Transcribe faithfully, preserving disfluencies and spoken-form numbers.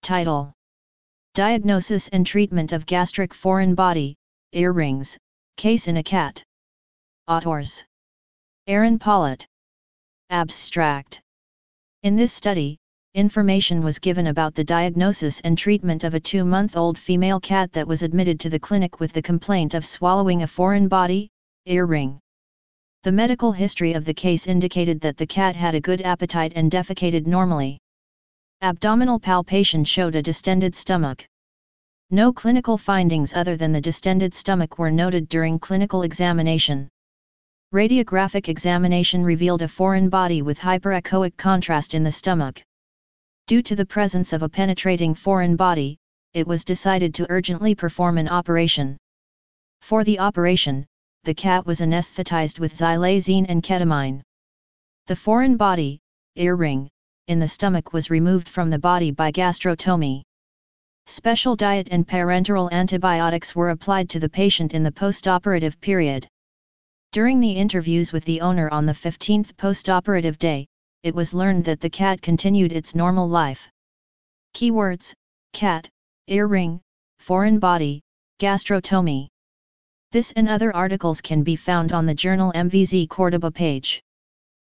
Title: Diagnosis and Treatment of Gastric Foreign Body, Ear Rings, Case in a Cat. Authors: Aaron Pollitt. Abstract: In this study, information was given about the diagnosis and treatment of a two-month-old female cat that was admitted to the clinic with the complaint of swallowing a foreign body, ear ring. The medical history of the case indicated that the cat had a good appetite and defecated normally. Abdominal palpation showed a distended stomach. No clinical findings other than the distended stomach were noted during clinical examination. Radiographic examination revealed a foreign body with hyperechoic contrast in the stomach. Due to the presence of a penetrating foreign body, it was decided to urgently perform an operation. For the operation, the cat was anesthetized with xylazine and ketamine. The foreign body, ear ring, in the stomach was removed from the body by gastrotomy. Special diet and parenteral antibiotics were applied to the patient in the postoperative period. During the interviews with the owner on the fifteenth postoperative day, it was learned that the cat continued its normal life. Keywords: cat, ear ring, foreign body, gastrotomy. This and other articles can be found on the journal M V Z Cordoba page.